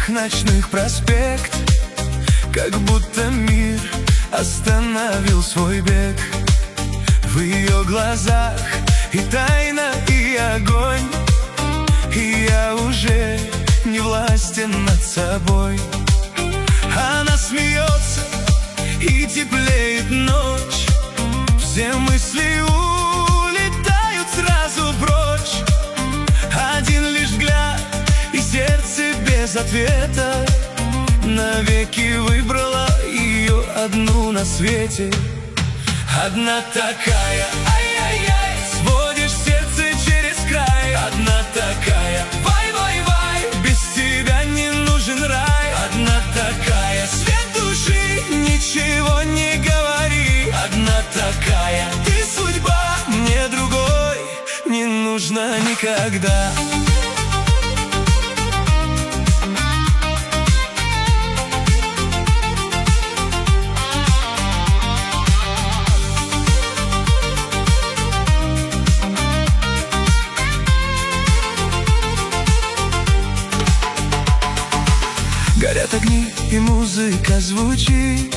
тех ночных проспект, как будто мир остановил свой бег. В ее глазах и тайна, и огонь, и я уже не властен над собой. Она смеется, и теплеет ночь, все мысли улетают сразу прочь. Один лишь взгляд, и сердце без ответа навеки выбрала ее одну на свете. Одна такая, ай-яй-яй, сводишь сердце через край. Одна такая, вай-вай-вай, без тебя не нужен рай. Одна такая, свет души, ничего не говори. Одна такая, ты судьба, мне другой не нужна никогда. Горят огни, и музыка звучит,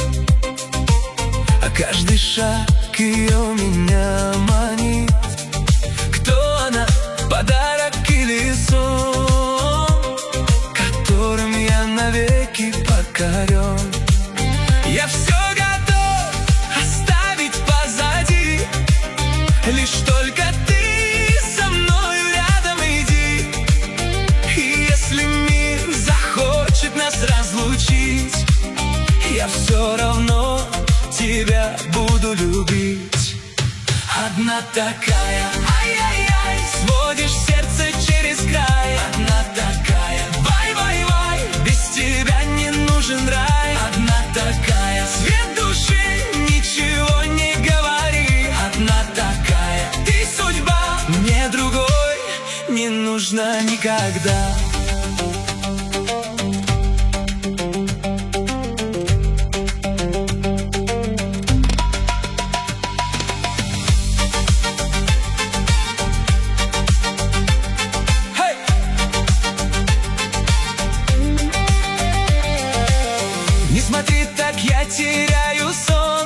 а каждый шаг ее меня манит. Кто она, подарок или сон, которым я навеки покорен? Я все готов оставить позади, лишь только ты со мною рядом иди. И если мир захочет нас разлучить, я все равно тебя буду любить. Одна такая, ай-яй-яй, сводишь сердце через край. Одна такая, вай-вай-вай, без тебя не нужен рай. Одна такая, свет души, ничего не говори. Одна такая, ты судьба, мне другой не нужна никогда. Смотри, так я теряю сон,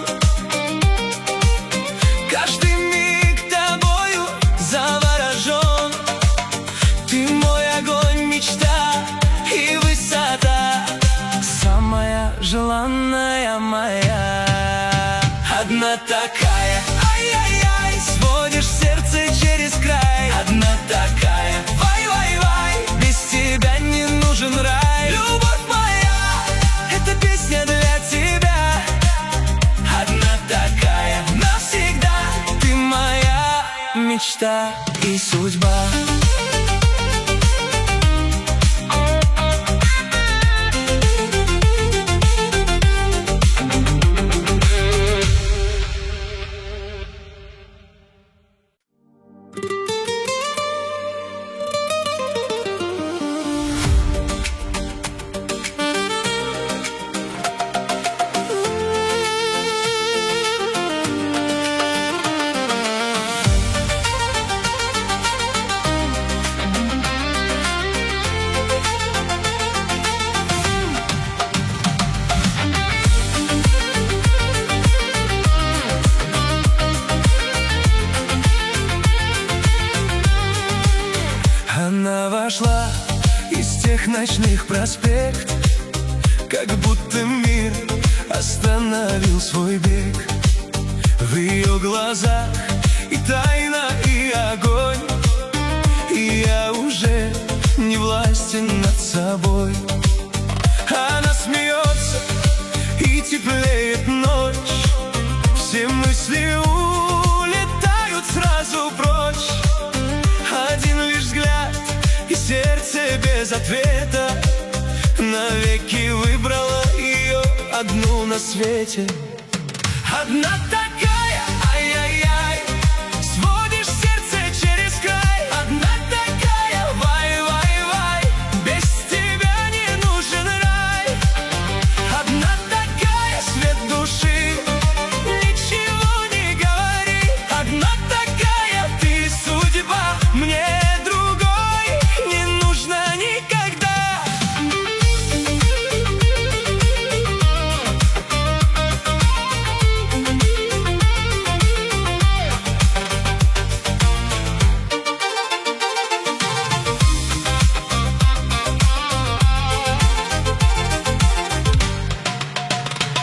каждый миг тобою заворожен. Ты мой огонь, мечта и высота, самая желанная моя. Одна такая, ай-яй-яй, сводишь сердце через край. Одна такая, вай-вай-вай, без тебя не нужен рай. Любовь моя, это песня для тебя. Одна такая, навсегда, ты моя мечта и судьба. Она вошла из тех ночных проспект, как будто мир остановил свой бег. В ее глазах и тайна, и огонь, и я уже не властен над собой. Она смеется, и теплеет ночь, все мысли улетают сразу прочь. Один лишь взгляд, и сердце без ответа навеки выбрала ее одну на свете. Одна такая, ай-яй-яй, сводишь сердце через край. Одна такая, вай-вай-вай, без тебя не нужен рай. Одна такая, свет души, ничего не говори. Одна такая, ты судьба, мне другой не нужна никогда.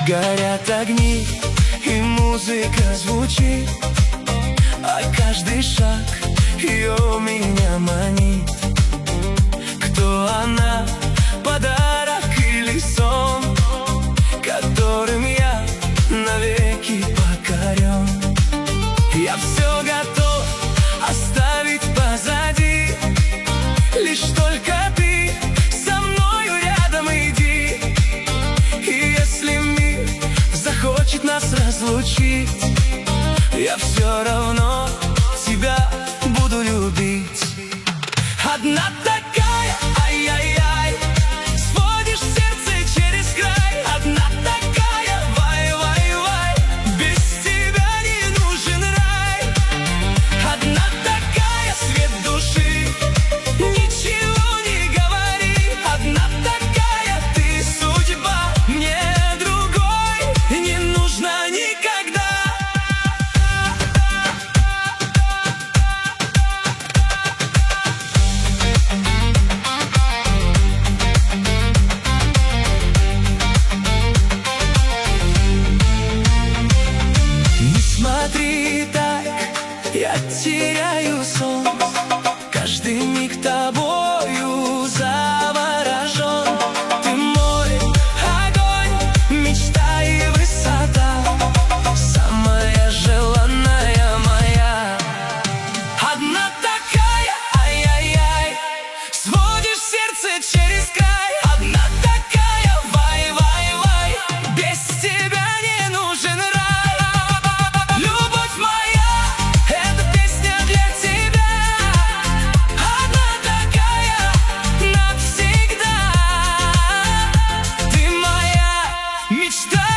Горят огни и музыка звучит, а каждый шаг ее меня манит. Кто она, подарок или сон, которым я навеки покорен? Я все готов оставить позади, лишь только ты со мною рядом иди. И если мир захочет нас разлучить, я все равно тебя буду любить. Одна такая, ай-яй-яй, сводишь сердце через край. Одна такая, вай-вай-вай, без тебя не нужен рай. Одна такая, свет души, ничего не говори. Одна такая, ты судьба, мне другой не нужна никогда. Смотри так, я теряю сон, каждый миг тобою заворожен. Ты мой огонь, мечта и высота, самая желанная моя. Одна такая, ай-яй-яй, сводишь сердце через край. Одна такая, вай-вай-вай, без тебя не нужен рай. Мечта